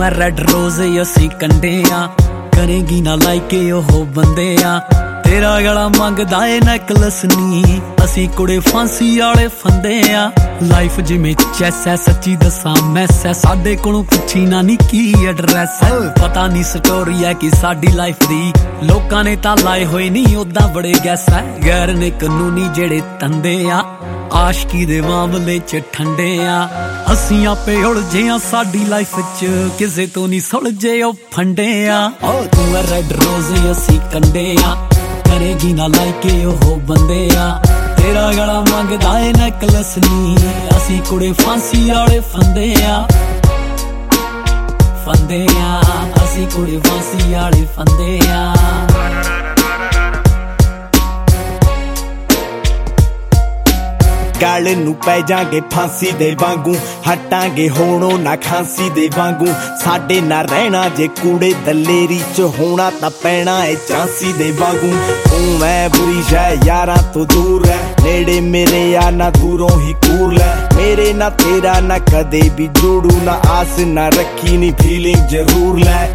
ਐ ਰੈਡ ਰੋਜ਼ ਅਸੀਂ ਕੰਡੇ ਆ ਕਰੇਗੀ ਨਾ ਲਾਈਕੇ ਉਹ ਬੰਦੇ ਆ ਤੇਰਾ ਗਲਾ ਮੰਗਦਾ ਏ ਨੈਕਲਸ ਨੀ ਅਸੀਂ ਕੁੜੇ ਫਾਂਸੀ ਵਾਲੇ ਫੰਦੇ ਆ ਲਾਈਫ ਜਿਵੇਂ ਚੈਸ ਐ ਸੱਚੀ ਦੱਸਾਂ ਮੈਸ ਐ ਸਾਡੇ ਕੋਲੋਂ ਪੁੱਛੀ ਨਾ ਨੀ ਕੀ ਐਡਰੈਸ ਐ ਪਤਾ ਨੀ ਸਟੋਰੀ ਐ ਕਿ ਸਾਡੀ ਲਾਈਫ ਦੀ ਲੋਕਾਂ ਨੇ ਤਾਂ ਲਾਏ ਹੋਏ ਨੀ ਉਦਾਂ ਬੜੇ ਗੈਸ ਐ ਗੈਰ ਨੇ ਕਾਨੂੰਨੀ ਜਿਹੜੇ ਤੰਦੇ ਆ ਆਸ਼ਕੀ ਦੇ ਮਾਮਲੇ ਚ ਠੰਡੇ ਆ ਅਸੀਂ ਆਪੇ ਉਲਝੇ ਆ ਸਾਡੀ ਲਾਈਫ ਚ ਕਿਸੇ ਤੋਂ ਨੀ ਸੁਲਝੇ ਉਹ ਫੰਡੇ ਆ ਤੂੰ ਐ ਰੈਡ ਰੋਜ਼ ਅਸੀਂ ਕੰਡੇ ਆ ਕਰੇਗੀ ਨਾ ਲਾਈਕੇ ਉਹ ਬੰਦੇ ਆ ਤੇਰਾ ਗਲਾ ਮੰਗਦਾ ਏ ਨੈਕਲਸ ਨੀ ਅਸੀਂ ਕੁੜੇ ਫਾਂਸੀ ਵਾਲੇ ਫੰਦੇ ਆ ਅਸੀਂ ਕੁੜੇ ਫਾਂਸੀ ਵਾਲੇ ਫੰਦੇ ਆ ਗੱਲ ਨੂੰ ਪੈ ਜਾਗੇ ਫਾਂਸੀ ਦੇ ਵਾਂਗੂ ਹਟਾਂਗੇ ਹੋਣੋਂ ਨਾ ਖਾਂਸੀ ਦੇ ਵਾਂਗੂ ਸਾਡੇ ਨਾ ਰਹਿਣਾ ਜੇ ਕੂੜੇ ਦਲੇਰੀ ਚ ਹੋਣਾ ਤਾਂ ਪੈਣਾ ਏ ਚਾਂਸੀ ਦੇ ਵਾਂਗੂ ਤੂੰ ਮੈਂ ਬੁਰੀ ਸ਼ੈ ਯਾਰਾਂ ਤੋਂ ਦੂਰ ਰਹਿ ਨੇੜੇ ਮੇਰੇ ਆ ਨਾ ਦੂਰੋਂ ਹੀ ਕੂਰ ਲੈ ਮੇਰੇ ਨਾ ਤੇਰਾ ਨਾ ਕਦੇ ਵੀ ਜੋੜੂ ਨਾ ਆਸ ਨਾ ਰੱਖੀ ਨੀ ਫੀਲਿੰਗ ਜ਼ਰੂਰ ਲੈ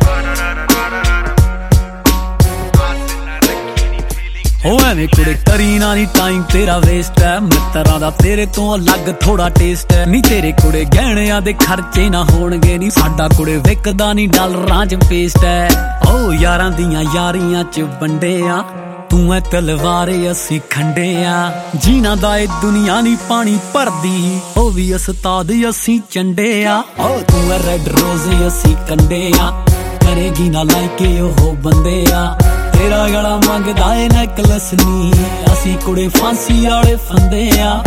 ਹੋ ਐਵੇਂ ਕੁੜੇ ਕਰੀ ਨਾ ਨੀ ਟਾਈਮ ਤੇਰਾ ਵੇਸਟ ਐ ਮਿੱਤਰਾਂ ਦਾ ਤੇਰੇ ਤੋਂ ਅਲੱਗ ਥੋੜਾ ਟੇਸਟ ਐ ਨੀ ਤੇਰੇ ਕੁੜੇ ਗਹਿਣਿਆਂ ਦੇ ਖਰਚੇ ਨਾ ਹੋਣਗੇ ਨੀ ਸਾਡਾ ਕੁੜੇ ਵਿਕਦਾ ਨੀ ਡਾਲਰਾਂ ਚ ਪੇਸਟ ਐ ਓ ਯਾਰਾਂ ਦੀਆਂ ਯਾਰੀਆਂ ਚ ਵੰਡੇ ਆ ਤੂੰ ਐ ਤਲਵਾਰੇ ਅਸੀਂ ਖੰਡੇ ਆ ਜੀਨਾ ਦਾ ਏ ਦੁਨੀਆ ਨੀ ਪਾਣੀ ਭਰਦੀ ਉਹ ਵੀ ਉਸਤਾਦ ਅਸੀਂ ਚੰਡੇ ਆ ਓ ਤੂੰ ਐ ਰੈਡ ਰੋਜ਼ ਅਸੀਂ ਕੰਡੇ ਆ ਕਰੇਗੀ ਨਾ ਲਾਈਕੇ ਉਹ ਬੰਦੇ ਆ ਤੇਰਾ ਗਲਾ ਮੰਗਦਾ ਏ ਨੈਕਲਸ ਨੀ ਅਸੀਂ ਕੁੜੇ ਫਾਂਸੀ ਵਾਲੇ ਫੰਦੇ ਆ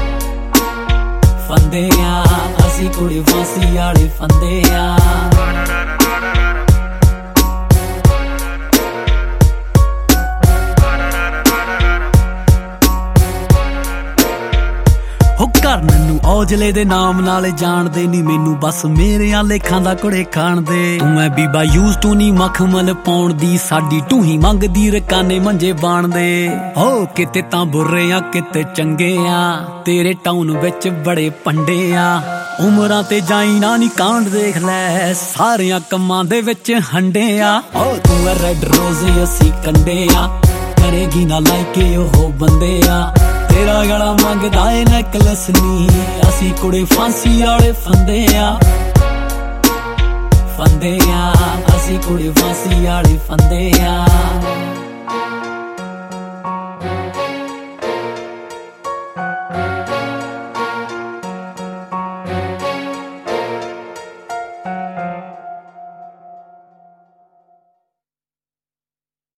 ਅਸੀਂ ਕੁੜੇ ਫਾਂਸੀ ਵਾਲੇ ਫੰਦੇ ਆ ਘਰ ਮੈਨੂੰ ਔਜਲੇ ਦੇ ਨਾਮ ਨਾਲ ਜਾਣਦੇ ਨੀ ਮੈਨੂੰ ਬਸ ਮੇਰਿਆਂ ਲੇਖਾਂ ਦਾ ਕੁੜੇ ਖਾਣਦੇ ਤੂੰ ਮੈਂ ਬੀਬਾ ਯੂਜ਼ ਟੂ ਨੀ ਮਖਮਲ ਪਾਉਣ ਦੀ ਸਾਡੀ ਟੂਹੀ ਮੰਗਦੀ ਰਕਾਨੇ ਮੰਜੇ ਬਾਣਦੇ ਹੋ ਕਿਤੇ ਤਾਂ ਬੁਰੇ ਆ ਕਿਤੇ ਚੰਗੇ ਆ ਤੇਰੇ ਟਾਊਨ ਵਿੱਚ ਬੜੇ ਪੰਡੇ ਆ ਉਮਰਾਂ ਤੇ ਜਾਈ ਨਾ ਨੀ ਕਾਂਡ ਦੇਖ ਲੈ ਸਾਰਿਆਂ ਕੰਮਾਂ ਦੇ ਵਿੱਚ ਹੰਡੇ ਆ ਤੂੰ ਐ ਰੈਡ ਰੋਜ਼ ਅਸੀਂ ਕੰਡੇ ਆ ਕਰੇਗੀ ਨਾ ਲਾਈਕੇ ਉਹ ਬੰਦੇ ਆ ਤੇਰਾ ਗਲਾ ਮੰਗਦਾ ਏ ਨੈਕਲਸ ਨੀ ਅਸੀਂ ਕੁੜੇ ਫਾਂਸੀ ਵਾਲੇ ਫੰਦੇ ਆ ਅਸੀਂ ਕੁੜੇ ਫਾਂਸੀ ਵਾਲੇ ਫੰਦੇ ਆ